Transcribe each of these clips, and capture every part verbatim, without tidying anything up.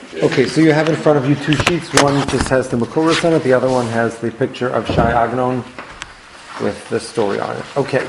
Okay, so you have in front of you two sheets. One just has the Makuras on it. The other one has the picture of Shai Agnon with the story on it. Okay.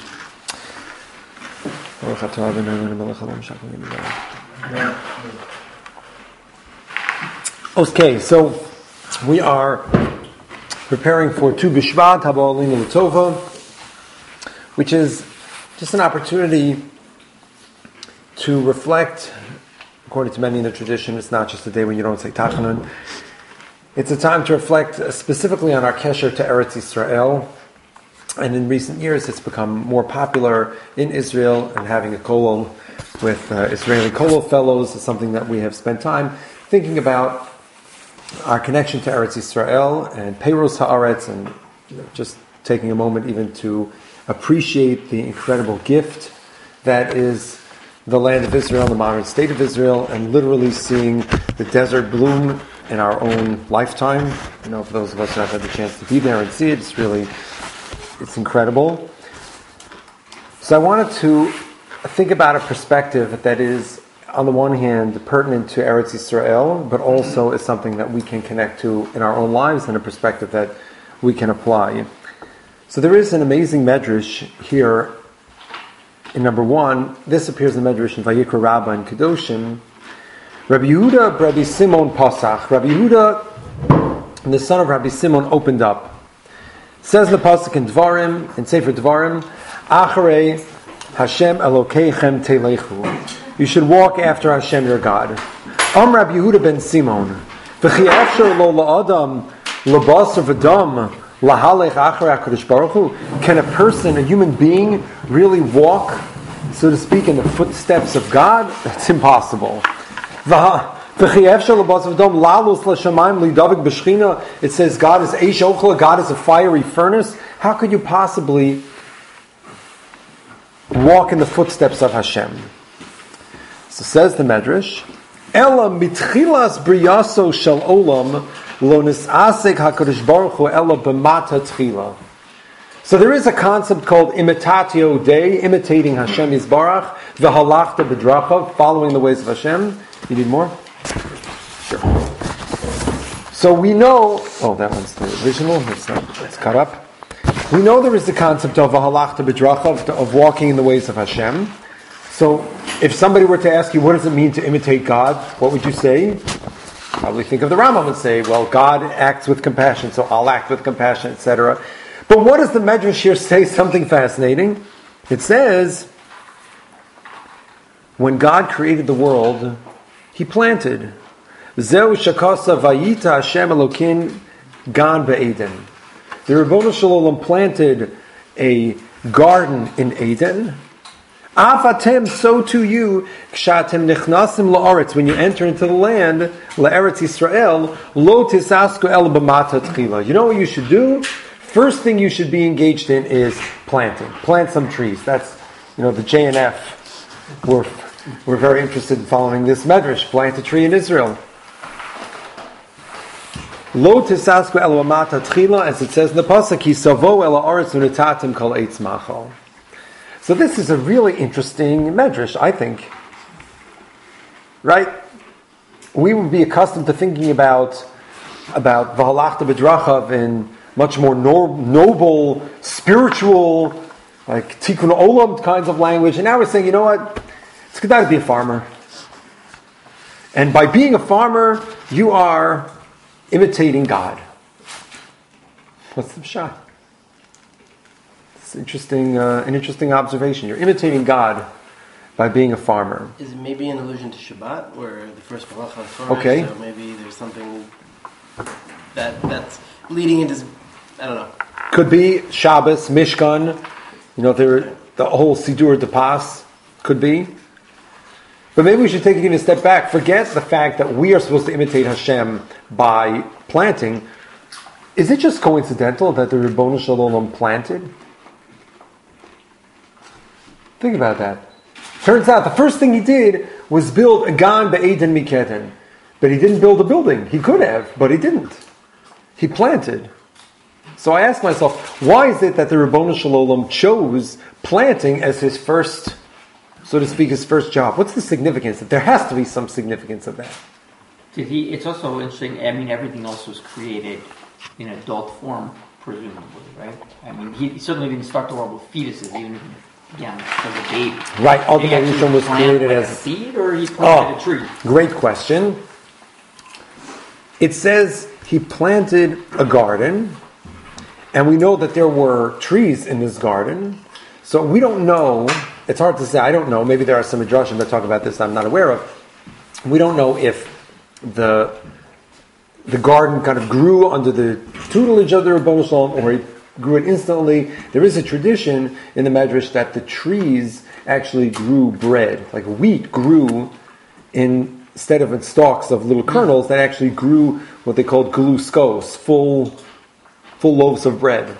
Okay, so we are preparing for Tu B'Shvat, Haba Olinu L'Tova, which is just an opportunity to reflect. According to many in the tradition, it's not just a day when you don't say Tachanun. It's a time to reflect specifically on our kesher to Eretz Yisrael. And in recent years, it's become more popular in Israel, and having a kolel with uh, Israeli kolel fellows is something that we have spent time thinking about our connection to Eretz Yisrael and Peiros Haaretz, and you know, just taking a moment even to appreciate the incredible gift that is the land of Israel, the modern state of Israel, and literally seeing the desert bloom in our own lifetime. You know, for those of us who have had the chance to be there and see it, it's really, it's incredible. So I wanted to think about a perspective that is, on the one hand, pertinent to Eretz Yisrael, but also is something that we can connect to in our own lives and a perspective that we can apply. So there is an amazing medrash here. In number one, this appears in the Medrash in Vayikra Rabbah and Kedoshim. Rabbi Yehuda, Rabbi Simon Pasach. Rabbi Yehuda, the son of Rabbi Simon, opened up. Says the pasuk in Dvarim, in Sefer Dvarim, Acharei Hashem Elokeichem Telechu. You should walk after Hashem your God. Am Rabbi Yehuda ben Simon. V'chi efshar lo la'adam labasar v'dam. Can a person, a human being, really walk, so to speak, in the footsteps of God? That's impossible. It says God is Eish Ochla, God is a fiery furnace. How could you possibly walk in the footsteps of Hashem? So says the Medrash, Ela mitchilas briyaso shel olam. So there is a concept called imitatio Dei, imitating Hashem Yisbarach, v'halachta b'drachav, following the ways of Hashem. You need more? Sure. So we know, oh, that one's the original, it's, not, it's cut up. We know there is the concept of v'halachta b'drachav, of walking in the ways of Hashem. So if somebody were to ask you, what does it mean to imitate God? What would you say? Probably think of the Rambam and say, well, God acts with compassion, so I'll act with compassion, et cetera. But what does the Medrash here say? Something fascinating. It says, when God created the world, He planted. Zeu shakasa vayita Hashem Elokin gan be'Eden. The Ribbono Shel Olam planted a garden in Eden. Afatem, so to you, kshatem nichnasim la'aretz, when you enter into the land, la'eretz Yisrael, lo tisasku el b'mata tchila. You know what you should do? First thing you should be engaged in is planting. Plant some trees. That's, you know, the J N F. We're, we're very interested in following this medrash. Plant a tree in Israel. Lo tisasku el b'mata tchila, as it says in the pasuk, ki savo el ha'aretz unitatim kol eitz machal. So this is a really interesting medrash, I think. Right? We would be accustomed to thinking about about v'halachta b'drachav in much more no, noble, spiritual, like tikkun olam kinds of language. And now we're saying, you know what? It's good to be a farmer. And by being a farmer, you are imitating God. What's the shot? It's interesting, uh, an interesting observation. You're imitating God by being a farmer. Is it maybe an allusion to Shabbat, where the first malacha is Torah? Okay. So maybe there's something that that's leading into, I don't know. Could be Shabbos, Mishkan. You know, there the whole Sidur de Pas could be. But maybe we should take it even a step back. Forget the fact that we are supposed to imitate Hashem by planting. Is it just coincidental that the Ribbono Shel Olam planted? Think about that. Turns out the first thing he did was build a gan be'eden miketen. But he didn't build a building. He could have, but he didn't. He planted. So I asked myself, why is it that the Ribbono Shel Olam chose planting as his first, so to speak, his first job? What's the significance? There has to be some significance of that. Did he? It's also interesting. I mean, everything else was created in adult form, presumably, right? I mean, he, he certainly didn't start the world with fetuses, even if he began as a baby. Right. All the Did he actually evolution was plant, created like, as a seed, or he planted oh, a tree. Great question. It says he planted a garden, and we know that there were trees in this garden. So we don't know. It's hard to say. I don't know. Maybe there are some midrashim that talk about this I'm not aware of. We don't know if the the garden kind of grew under the tutelage of the Rebbeinu Shalom, or he grew it instantly. There is a tradition in the Medrash that the trees actually grew bread, like wheat grew in, instead of in stalks of little kernels, that actually grew what they called gluskos, full, full loaves of bread.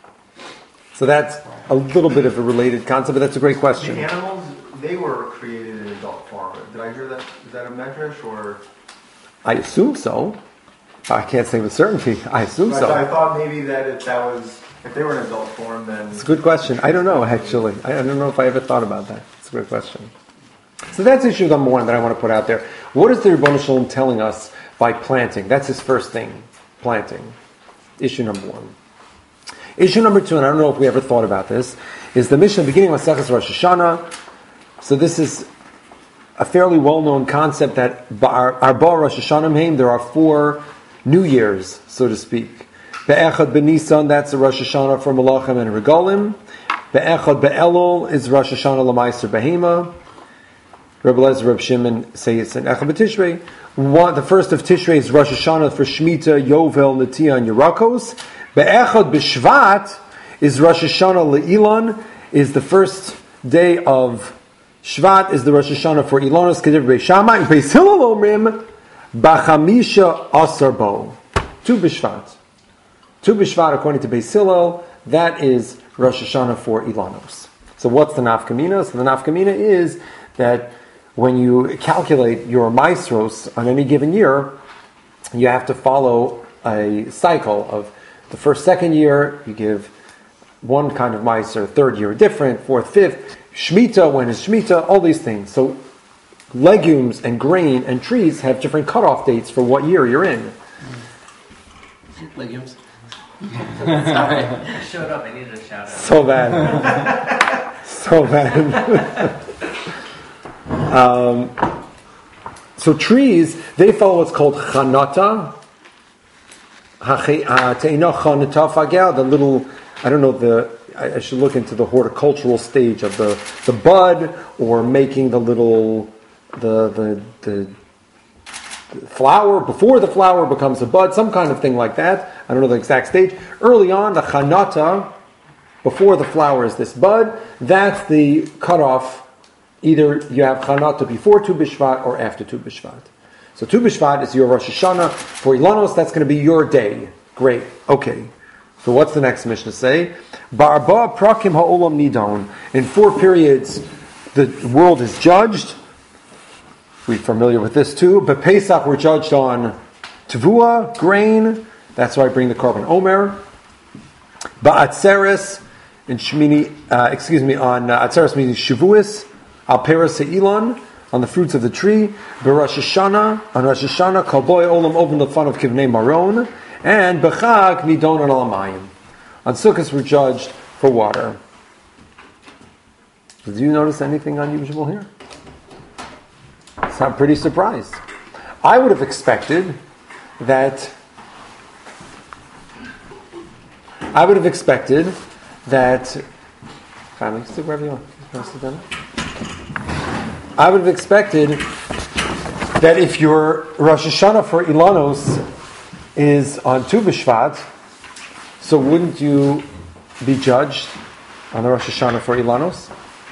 So that's a little bit of a related concept, but that's a great question. The animals, they were created in adult form. Did I hear that? Is that a medrash or? I assume so. I can't say with certainty. I assume But so. I thought maybe that if that was, if they were in adult form, then. It's a good question. I don't know, actually. I don't know if I ever thought about that. It's a great question. So that's issue number one that I want to put out there. What is the Rebbeinu Shalom telling us by planting? That's his first thing, planting. Issue number one. Issue number two, and I don't know if we ever thought about this, is the Mishnah beginning of Maseches Rosh Hashanah. So this is a fairly well-known concept that Arba Rosh Hashanah Meim, there are four New Years, so to speak. Be'echad B'Nisan, that's the Rosh Hashanah for Malachim and Regalim. Be'echad Be'elul is Rosh Hashanah L'Maiser Behema. Rebbe Lezer, Reb Shimon say it's in Echad B'Tishrei. One, the first of Tishrei is Rosh Hashanah for Shemitah, Yovel, Netia, and Yerakos. Be'echad B'Shvat is Rosh Hashanah Le'ilan, is the first day of Shvat, is the Rosh Hashanah for Ilonos, Kedir Beis Shammai, and Beis Hillel Omrim, B'Chamisha Asar Bo. Tu B'Shvat. Tu B'Shvat, according to Beis Hillel, that is Rosh Hashanah for Ilonos. So what's the nafkamina? So the nafkamina is that when you calculate your maestros on any given year, you have to follow a cycle of the first, second year, you give one kind of meiser, third year different, fourth, fifth, Shemitah, when is Shemitah, all these things. So legumes and grain and trees have different cutoff dates for what year you're in. Legumes. Sorry, I showed up. I needed a shout out. So bad. So bad. um, so trees, they follow what's called chanata. The little, I don't know, the I should look into the horticultural stage of the, the bud, or making the little the the the flower before the flower becomes a bud, some kind of thing like that. I don't know the exact stage. Early on, the chanata, before the flower is this bud, that's the cutoff. Either you have chanata before Tu B'Shvat or after Tu B'Shvat. So Tu B'Shvat is your Rosh Hashanah. For Ilanos, that's going to be your day. Great. Okay. So what's the next Mishnah say? Ba'arba prakim ha'olam nidon. In four periods, the world is judged. We're familiar with this too. But Pesach, we're judged on Tavua, grain. That's why I bring the carbon Omer. Ba'atzeres, in Shmini, uh, excuse me, on uh, Atzeres meaning Shavuos, Al Peres Se'ilan, on the fruits of the tree. B'Rosh Hashanah, on Rosh Hashanah, Kalboy Olam open the fun of Kivnei Maron. And B'Chag Nidon Al Alamayim. On Sukkot, we're judged for water. Did you notice anything unusual here? So I'm pretty surprised. I would have expected that. I would have expected that. Family, sit wherever you want. You want to sit down? I would have expected that if your Rosh Hashanah for Ilanos is on Tu B'Shvat, so wouldn't you be judged on the Rosh Hashanah for Ilanos?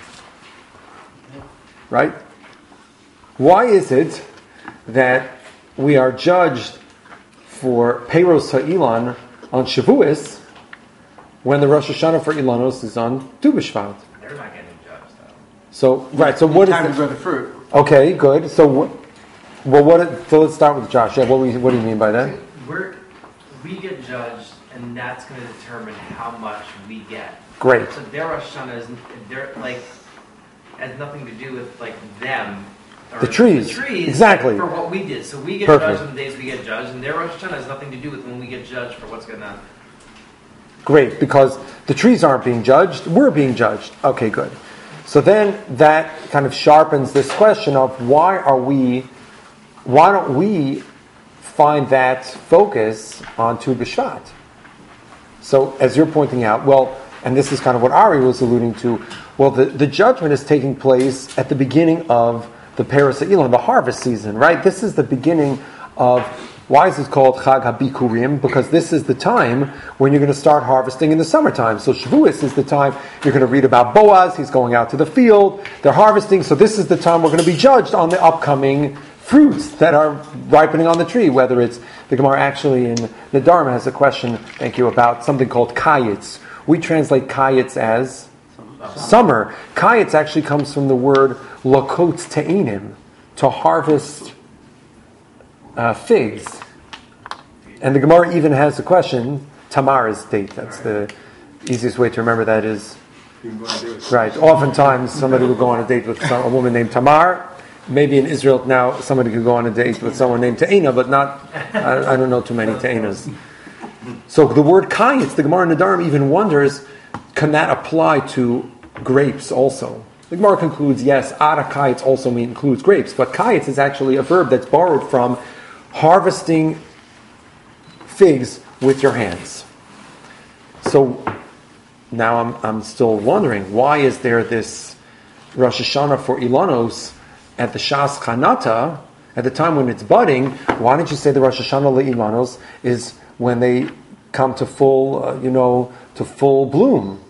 Right? Why is it that we are judged for Peiros HaIlan on Shavuos when the Rosh Hashanah for Ilanos is on Tu B'Shvat? They're not getting judged, though. So, right, so what is Time to it? grow the fruit. Okay, good. So, wh- well, what? So let's start with Josh. Yeah, what, we, what do you mean by that? We're we get judged, and that's going to determine how much we get. Great. So their Rosh Hashanah is they're like has nothing to do with like them. or The trees. The trees. Exactly. For what we did. So we get Perfect. judged on the days we get judged, and their Rosh Hashanah has nothing to do with when we get judged for what's going to. Great, because the trees aren't being judged, we're being judged. Okay, good. So then that kind of sharpens this question of why are we, why don't we find that focus on Tu B'Shvat? So as you're pointing out, well, and this is kind of what Ari was alluding to, well, the, the judgment is taking place at the beginning of the Paras Elon, the harvest season, right? This is the beginning of, why is it called Chag HaBikurim? Because this is the time when you're going to start harvesting in the summertime. So Shavuos is the time you're going to read about Boaz, he's going out to the field, they're harvesting, so this is the time we're going to be judged on the upcoming fruits that are ripening on the tree, whether it's, the Gemara actually in the Dharma has a question, thank you, about something called Kayitz. We translate Kayitz as summer. Kayitz actually comes from the word Lakot Te'inim, to harvest uh, figs. And the Gemara even has a question, Tamar's date, that's the easiest way to remember that is, right, oftentimes somebody will go on a date with some, a woman named Tamar. Maybe in Israel now somebody could go on a date with someone named Te'ina, but not, I, I don't know too many Te'inas. So the word Kayitz, the Gemara in the Dharma even wonders, can that apply to grapes also? The Gemara concludes, yes, Ara Kayitz also mean, includes grapes, but Kayitz is actually a verb that's borrowed from harvesting figs with your hands. So now I'm I'm still wondering, why is there this Rosh Hashanah for Ilanos at the Shas Chanata, at the time when it's budding? Why don't you say the Rosh Hashanah Ilanos is when they come to full, uh, you know, to full bloom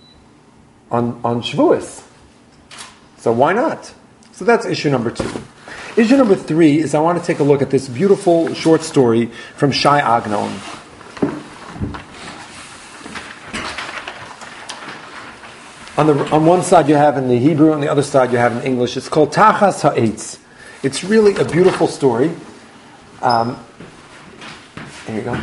on on Shavuos? So why not? So that's issue number two. Issue number three is I want to take a look at this beautiful short story from Shai Agnon. On the on one side you have in the Hebrew, on the other side you have in English. It's called Tachas Ha'etz. It's really a beautiful story. Um, there you go.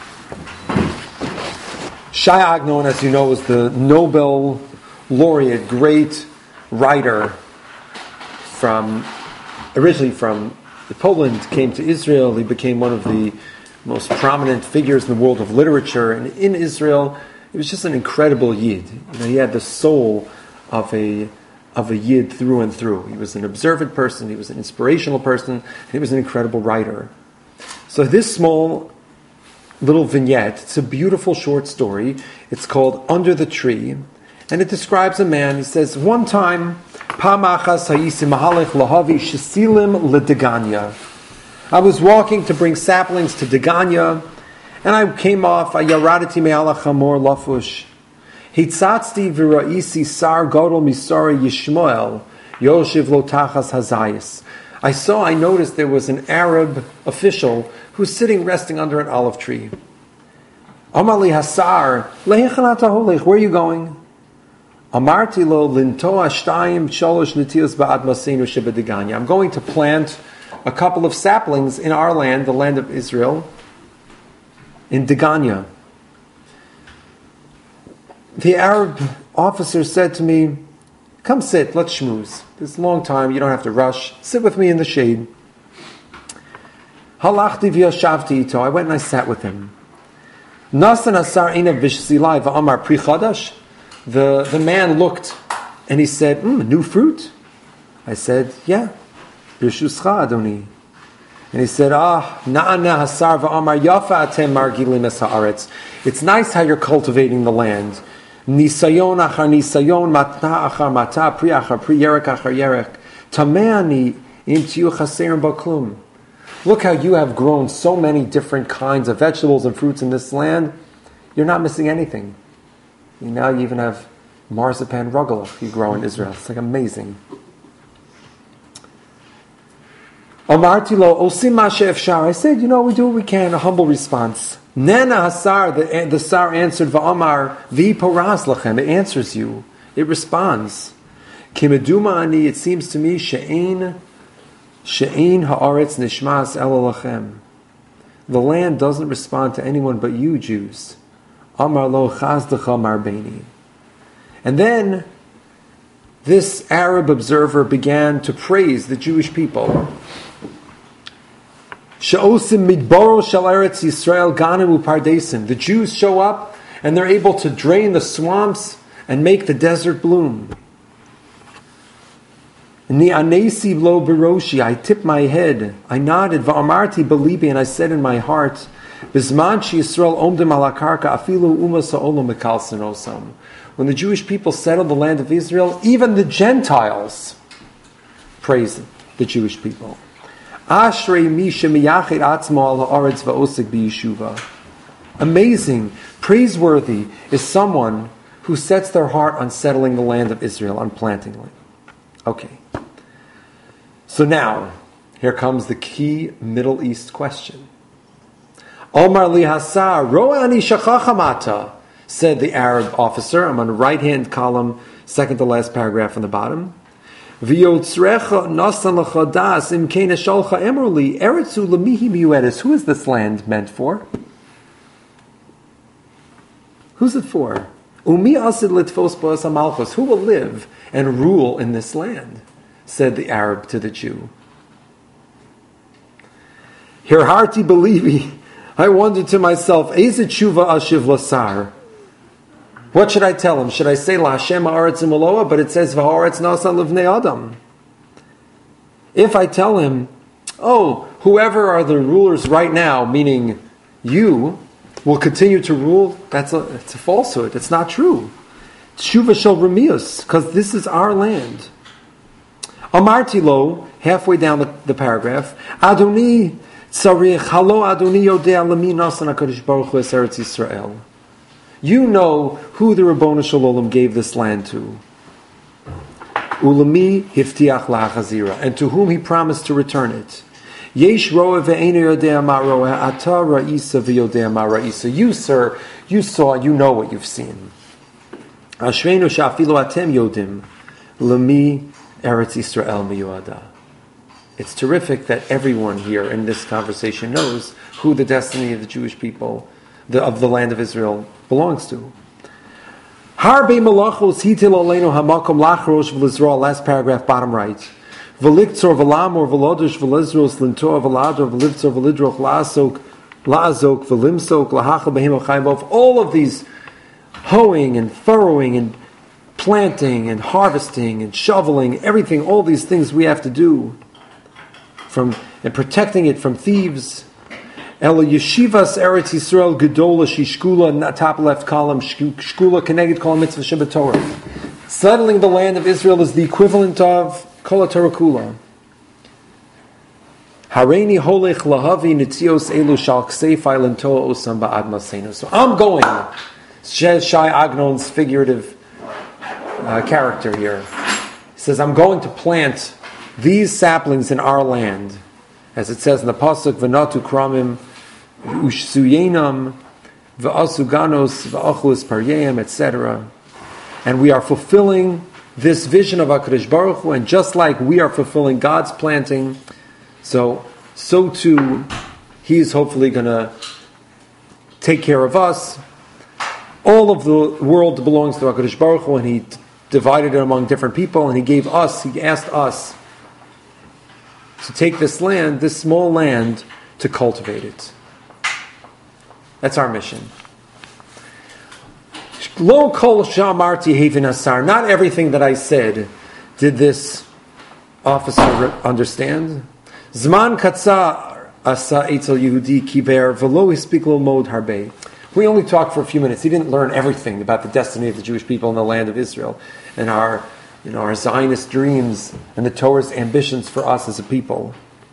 Shai Agnon, as you know, was the Nobel laureate, great writer from originally from Poland, came to Israel. He became one of the most prominent figures in the world of literature. And in Israel, he was just an incredible Yid. You know, he had the soul of a of a Yid through and through. He was an observant person. He was an inspirational person. And he was an incredible writer. So this small little vignette, it's a beautiful short story. It's called Under the Tree. And it describes a man. He says, one time, Pamachas hayisi mahalech lahavi shesilim ledeganya. I was walking to bring saplings to Deganya, and I came off, ayaraditi me'ala chamor lafush. Hitzatzti v'ra'isi sar godol misari Yishmael, yoshiv lo tachas hazayis. I saw, I noticed there was an Arab official who's sitting resting under an olive tree. Amali hasar, lehechanat haholech, where are you going? Amarti lo lintoa shtayim shalosh netios ba'ad masenu shebedeganya. I'm going to plant a couple of saplings in our land, the land of Israel, in Deganya. The Arab officer said to me, come sit, let's schmooze. It's a long time, you don't have to rush. Sit with me in the shade. Halachti v'yashavti ito. I went and I sat with him. Nasan asar einav v'shzilai v'amar pri chadash. The, the man looked and he said, mm, new fruit? I said, yeah. Birshuscha Adoni. And he said, ah, na'ana hasar v'amar yafa atem margilim es haaretz. It's nice how you're cultivating the land. Nisayon achar nisayon, matna achar mata, pri achar pri, yerek achar yerek. Tameani im tiyu chaserim baklum. Look how you have grown so many different kinds of vegetables and fruits in this land. You're not missing anything. You now you even have marzipan rugelach you grow in Israel. It's like amazing. Amarti lo osim ma she'efshar. I said, you know, we do what we can. A humble response. Nena hasar, the, the sar answered, va'amar vi poraz lachem. It answers you. It responds. Kimeduma ani, it seems to me, she'ein, she'ein ha'aretz nishmas ela lachem. The land doesn't respond to anyone but you, Jews. Amar lo chazdecha marbeni. And then this Arab observer began to praise the Jewish people. She'osim midboro shel Eretz Yisrael ganim upardesim. The Jews show up and they're able to drain the swamps and make the desert bloom. Ni anesi lo beroshi. I tipped my head. I nodded. Va'amarti belibi, and I said in my heart, Bisman she Yisrael omdim ala karka afilu umas ha'olam mekalsin osam. When the Jewish people settled the land of Israel, even the Gentiles praised the Jewish people. Ashrei mi shemiyachid atzmo al ha'aretz va'osik b'yeshuva. Amazing, praiseworthy is someone who sets their heart on settling the land of Israel, on planting it. Okay. So now, here comes the key Middle East question. Omar li hasar, ro'ani shachachamata, said the Arab officer. I'm on the right-hand column, second to last paragraph on the bottom. V'yotzrecha nasan l'chadas im kena sholcha emruli, eretzu lemihi miuedis. Who is this land meant for? Who's it for? Umi asid litvos ba'as hamalchus. Who will live and rule in this land? Said the Arab to the Jew. Hirharti belivi. I wondered to myself, Eze tshuva ashiv lasar. What should I tell him? Should I say La Hashem haaretz imaloa? But it says V'haaretz nasa livnei adam. If I tell him, oh, whoever are the rulers right now, meaning you, will continue to rule, that's a, it's a falsehood. It's not true. Tshuva shel remius, because this is our land. Amarti lo, halfway down the, the paragraph, Adoni tzarich halo Adoni yodea lemi nasan HaKadosh Baruch Hu es Eretz Yisrael. You know who the Rabbonu Shalom gave this land to. Ulami hiftiach la'achazira, and to whom he promised to return it. Yesh roa ve'enu yodea ma roa, ata ra'isa ve'yodea ma ra'isa. You, sir, you saw, you know what you've seen. Ashreinu sha'afilu atem yodim, lami Eretz Yisrael miyuada. It's terrific that everyone here in this conversation knows who the destiny of the Jewish people, the, of the land of Israel, belongs to. Harbe malachos hitil aleinu hamakom lachrosh v'lizra, last paragraph, bottom right. V'liktzor v'lamor v'lodosh v'lizros lintor v'lador v'livtzor v'lidroch la'azok la'azok v'limsok lahachal behim v'chaim. All of these hoeing and furrowing and planting and harvesting and shoveling, everything, all these things we have to do, from and protecting it from thieves. El yeshivas Eretz Yisrael gedola shishkula, top left column, shkula keneged kol mitzvah shebetorah. Settling the land of Israel is the equivalent of kol haTorah kula. Hareini holech lahavi nitzios elu shal ksefai lentoa osam ba'ad masenu. So I'm going, Shai Agnon's figurative uh, character here. He says, I'm going to plant these saplings in our land. As it says in the Pasuk, V'natu kramim ushsuyenam v'asuganos v'achus paryayim, et cetera. And we are fulfilling this vision of HaKadosh Baruch Hu, and just like we are fulfilling God's planting, so so too He's hopefully going to take care of us. All of the world belongs to HaKadosh Baruch Hu, and He divided it among different people, and He gave us, He asked us to take this land, this small land, to cultivate it. That's our mission. Lo kol sha'amarti havin asar. Not everything that I said did this officer understand. Zman katzar asa etzel Yehudi kiver v'lo hispik lilmod harbe. We only talked for a few minutes. He didn't learn everything about the destiny of the Jewish people in the land of Israel and our, you know, our Zionist dreams and the Torah's ambitions for us as a people.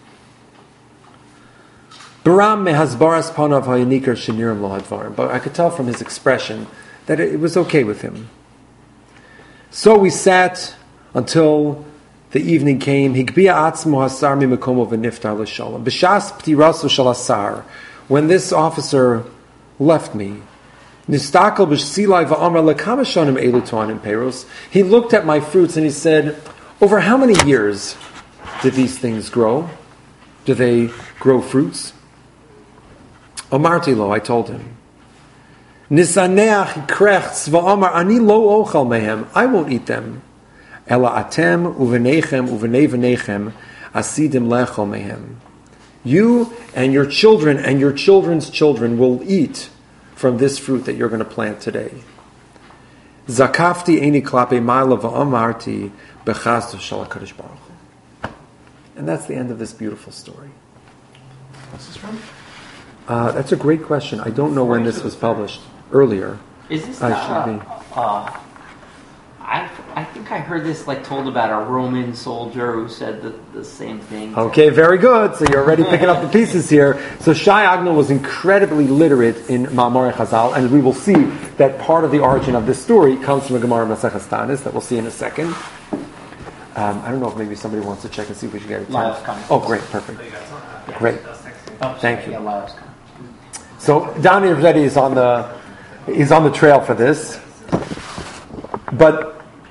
Baram mehazbaras panav hayanikar shenirim lo hadvarim. But I could tell from his expression that it was okay with him. So we sat until the evening came. Higbia atzmo hasar mimekomo v'niftar l'shalom. B'shas p'tiraso shel asar. When this officer left me, nistakel b'shilai v'amar lekama shonim elu toanim peiros. He looked at my fruits and he said, over how many years did these things grow? Do they grow fruits? Omarti lo, I told him. Nisaneach krechts v'amar ani lo ochal mehem. I won't eat them. Ela atem uvenechem uvnei venechem asidim lechol mehem. You and your children and your children's children will eat from this fruit that you're going to plant today. Zakafti eni klape ma'ala va'amarti bechazdo shel HaKadosh Baruch Hu. And that's the end of this beautiful story. What's this from? Uh, that's a great question. I don't know when this was published. Earlier. Is this I not, should be. uh, uh, I, I think I heard this like told about a Roman soldier who said the, the same thing. Okay, very good. So you're already picking up the pieces here. So Shai Agno was incredibly literate in Ma'amar Chazal, and we will see that part of the origin of this story comes from the Gemara Maseches Tanis that we'll see in a second. Um, I don't know if maybe somebody wants to check and see if we should get it. Lyle's coming. Oh, great, perfect. Yeah. Great. Oh, Thank you. Yeah, Lyle's coming. So Donnie Rossetti is on the is on the trail for this. But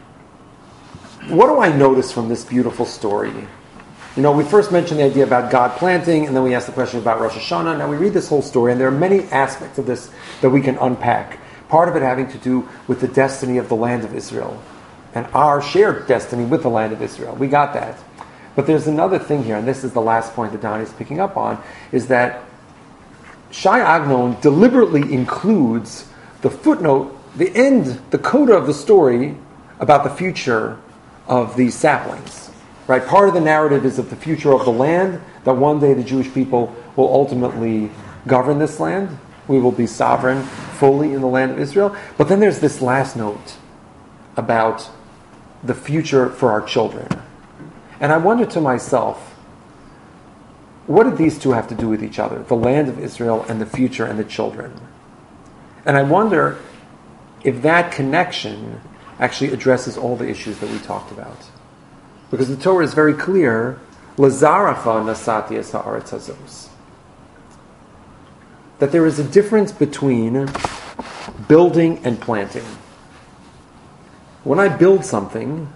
what do I notice from this beautiful story? You know, we first mentioned the idea about God planting, and then we asked the question about Rosh Hashanah. Now we read this whole story, and there are many aspects of this that we can unpack. Part of it having to do with the destiny of the land of Israel, and our shared destiny with the land of Israel. We got that. But there's another thing here, and this is the last point that Donnie is picking up on, is that Shai Agnon deliberately includes the footnote, the end, the coda of the story about the future of these saplings. Right? Part of the narrative is of the future of the land, that one day the Jewish people will ultimately govern this land. We will be sovereign fully in the land of Israel. But then there's this last note about the future for our children. And I wonder to myself, what did these two have to do with each other? The land of Israel and the future and the children. And I wonder if that connection actually addresses all the issues that we talked about. Because the Torah is very clear, Lazaracha nasati es haaretz hazos. That there is a difference between building and planting. When I build something,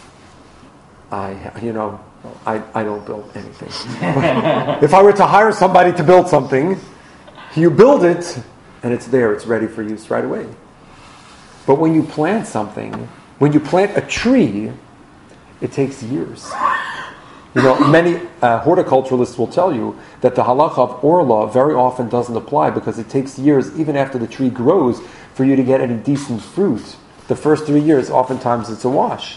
I, you know, I, I don't build anything. If I were to hire somebody to build something, you build it, and it's there, it's ready for use right away. But when you plant something, when you plant a tree, it takes years. You know, many uh, horticulturalists will tell you that the halacha of orla very often doesn't apply because it takes years, even after the tree grows, for you to get any decent fruit. The first three years, oftentimes it's a wash.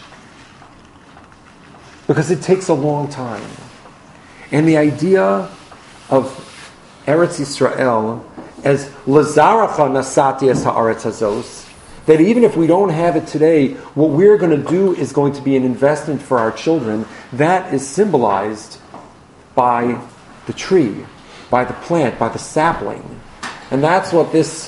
Because it takes a long time. And the idea of Eretz Yisrael as Lazaracha nasati es haaretz hazos, that even if we don't have it today, what we're going to do is going to be an investment for our children. That is symbolized by the tree, by the plant, by the sapling. And that's what this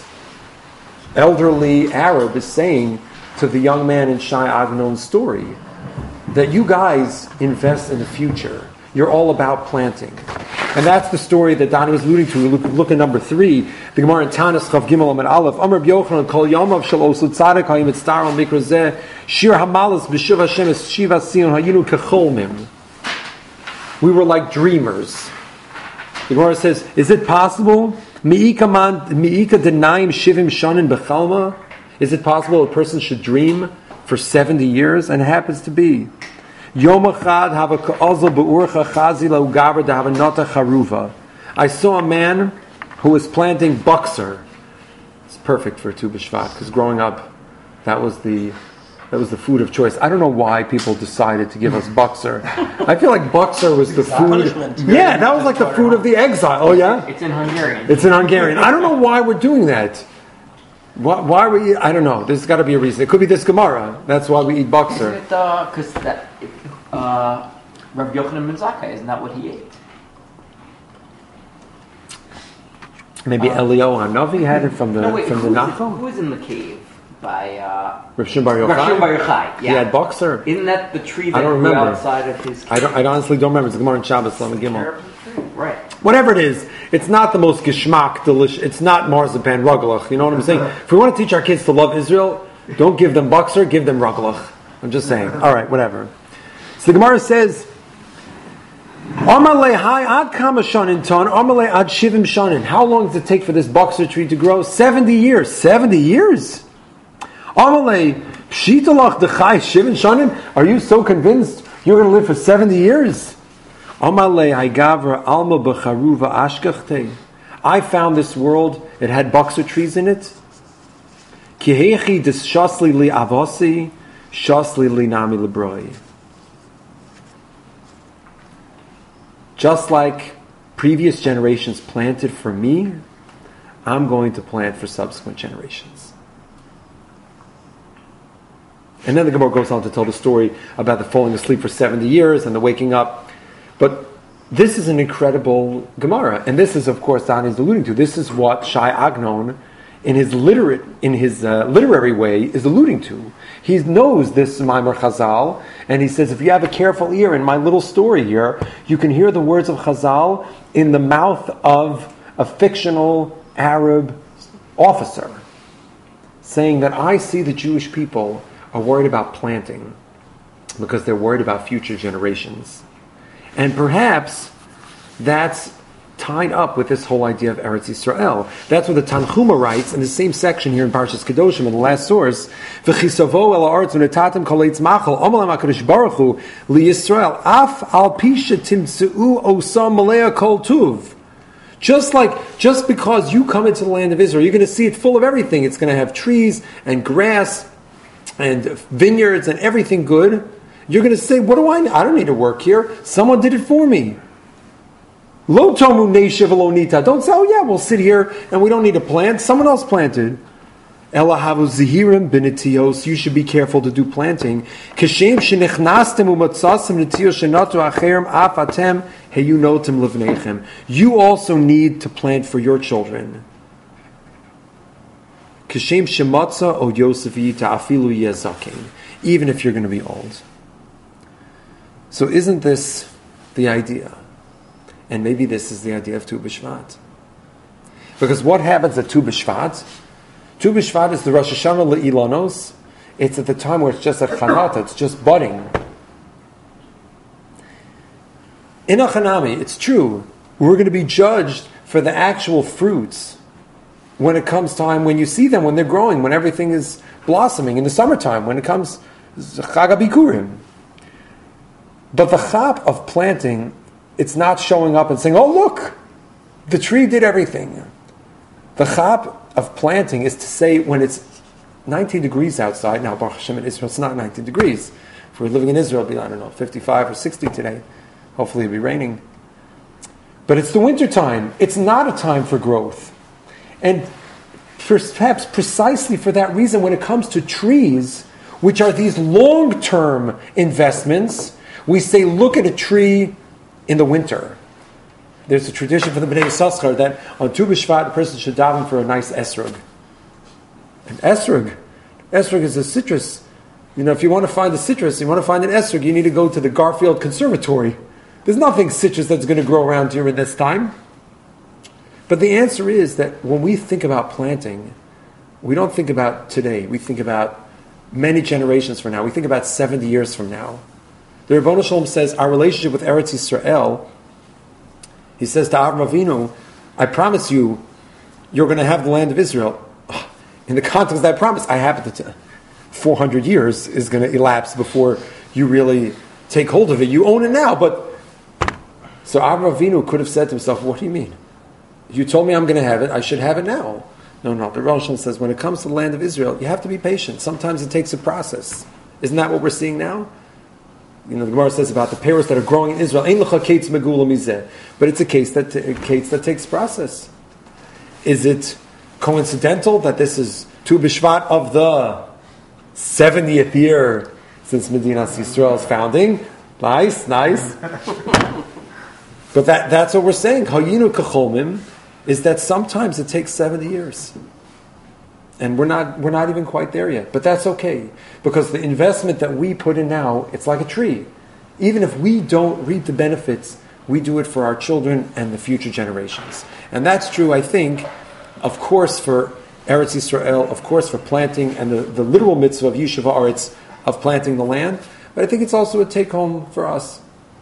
elderly Arab is saying to the young man in Shai Agnon's story. That you guys invest in the future. You're all about planting. And that's the story that Donnie was alluding to. Look, look at number three. The Gemara in Tanis Chav Gimel Amid Aleph. Amar B'Yochanan Kol Yomav Shel Osu Tzaddik Hayim Etztar Al Mikra Zeh Shir Hamalas B'Shiv Hashem Es Shiva Sion Hayinu Kecholmim. We were like dreamers. The Gemara says, is it possible? Mi'ika man Mi'ika Denaim Shivim Shanin B'Chalma? Is it possible a person should dream for seventy years? And it happens to be. Yom Echad Hava Ka'azal Be'urcha Chazila Ugaver Dehava Nota Charuva. I saw a man who was planting buxer. It's perfect for Tu B'Shvat because growing up, that was the that was the food of choice. I don't know why people decided to give us buxer. I feel like buxer was the food. Yeah, that was like the food of the exile. Oh yeah, It's in Hungarian. it's in Hungarian. I don't know why we're doing that. Why, why we? I don't know. There's got to be a reason. It could be this Gemara. That's why we eat buxer. Because that uh, Rabbi Yochanan ben Zakkai, isn't that what he ate? Maybe Uh, Eliyahu Hanavi had it from the No, wait, from who the was, Nachal. who was in the cave by uh, Rav Shimon Bar Rav Shimon Bar Yochai. Yochai? He Yeah, had boxer. Isn't that the tree that I don't grew remember. outside of his? I don't. I honestly don't remember. It's the Gemara in Shabbos Lamed Gimel. Terrible tree. Right. Whatever it is, it's not the most geschmack delicious. It's not marzipan rugelach. You know what I'm saying? If we want to teach our kids to love Israel, don't give them boxer. Give them rugelach. I'm just saying. All right, whatever. So the Gemara says. Amalei hai ad kama shanin ton, amalei ad shivim shanin. How long does it take for this boxer tree to grow? Seventy years. Seventy years. Amalei Pshitalach dechai shivin shanim. Are you so convinced you're going to live for seventy years? Amalei haigavra alma b'charuva ashkachte. I found this world. It had boxer trees in it. Kihechi dis-shasli li avosi, shasli li nami lebroi. Just like previous generations planted for me, I'm going to plant for subsequent generations. And then the Gemara goes on to tell the story about the falling asleep for seventy years and the waking up. But this is an incredible Gemara. And this is, of course, Dani is alluding to. This is what Shai Agnon, in his literate, in his uh, literary way, is alluding to. He knows this Maimar Chazal, and he says, if you have a careful ear in my little story here, you can hear the words of Chazal in the mouth of a fictional Arab officer, saying that I see the Jewish people are worried about planting because they're worried about future generations. And perhaps that's tied up with this whole idea of Eretz Yisrael. That's what the Tanchuma writes in the same section here in Parshas Kedoshim, in the last source. V'chisavo el ha'aretz u'netatem kol eitz machal omalem HaKadosh Baruch Hu liYisrael af al pi shetimtzeu osam malea kol tuv. Just like, just because you come into the land of Israel, you're going to see it full of everything. It's going to have trees and grass and vineyards and everything good. You're going to say, what do I need? I don't need to work here. Someone did it for me. Lo tomu neisha v'lo nita. Don't say, oh yeah, we'll sit here and we don't need to plant. Someone else planted. Ela havu zihirim b'netios. You should be careful to do planting. Kashem shenechnastem u'matzasim netios shenatu acherim af atem heyunotim livneichem. You also need to plant for your children. Kashem shematza o Yosef yita afilu yezakein. Even if you're going to be old. So isn't this the idea? And maybe this is the idea of Tu B'Shvat. Because what happens at Tu B'Shvat? Tu B'Shvat is the Rosh Hashanah Le'ilanos. It's at the time where it's just a chanata, it's just budding. In a chanami, it's true, we're going to be judged for the actual fruits when it comes time, when you see them, when they're growing, when everything is blossoming in the summertime, when it comes Chag HaBikurim. But the chap of planting, it's not showing up and saying, oh look, the tree did everything. The chap of planting is to say when it's nineteen degrees outside, now Baruch Hashem in Israel it's not nineteen degrees. If we're living in Israel it'll be, I don't know, fifty-five or sixty today. Hopefully it'll be raining. But it's the winter time. It's not a time for growth. And perhaps precisely for that reason, when it comes to trees, which are these long-term investments, we say look at a tree in the winter. There's a tradition for the Bnei Yissaschar that on Tu B'Shvat a person should daven for a nice esrog. An esrog, esrog is a citrus. You know, if you want to find a citrus, you want to find an esrog, you need to go to the Garfield Conservatory. There's nothing citrus that's going to grow around here in this time. But the answer is that when we think about planting, we don't think about today. We think about many generations from now. We think about seventy years from now. The Rebbeinu Shalom says our relationship with Eretz Yisrael, he says to Avraham Avinu, I promise you, you're going to have the land of Israel. In the context of that promise, I happen to, four hundred years is going to elapse before you really take hold of it. You own it now, but, so Avraham Avinu could have said to himself, what do you mean? You told me I'm going to have it, I should have it now. No, no, the Rebbeinu Shalom says when it comes to the land of Israel, you have to be patient. Sometimes it takes a process. Isn't that what we're seeing now? You know, the Gemara says about the pears that are growing in Israel, Ein lecha kates megula mizeh. But it's a case that a case that takes process. Is it coincidental that this is Tu B'Shvat of the seventieth year since Medinas Yisrael's founding? Nice, nice. But that, that's what we're saying. Hayinu kacholmim is that sometimes it takes seventy years. And we're not we're not even quite there yet. But that's okay. Because the investment that we put in now, it's like a tree. Even if we don't reap the benefits, we do it for our children and the future generations. And that's true, I think, of course, for Eretz Yisrael, of course, for planting and the, the literal mitzvah of Yishuv Haaretz, of planting the land. But I think it's also a take-home for us.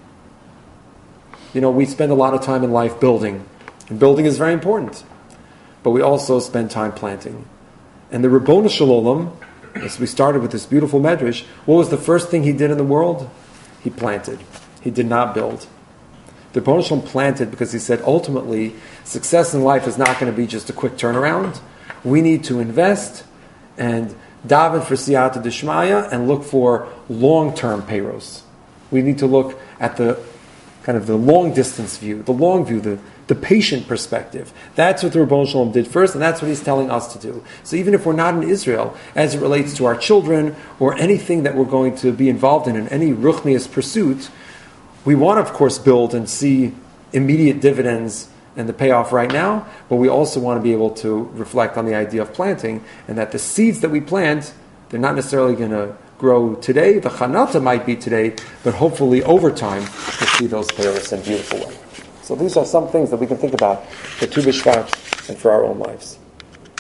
You know, we spend a lot of time in life building. And building is very important. But we also spend time planting. And the Ribbon Shalom, as we started with this beautiful medrash, what was the first thing he did in the world? He planted. He did not build. The Rebbeinu Shalom planted because he said, ultimately, success in life is not going to be just a quick turnaround. We need to invest and daven for siyata d'shmaya and look for long-term payros. We need to look at the kind of the long-distance view, the long view, the, the patient perspective. That's what the Rebbeinu Shalom did first, and that's what he's telling us to do. So even if we're not in Israel, as it relates to our children or anything that we're going to be involved in, in any ruchnius pursuit, we want to, of course, build and see immediate dividends and the payoff right now, but we also want to be able to reflect on the idea of planting, and that the seeds that we plant, they're not necessarily going to grow today. The chanata might be today, but hopefully over time we'll see those payros in a beautiful way. So these are some things that we can think about for Tu B'Shvat and for our own lives.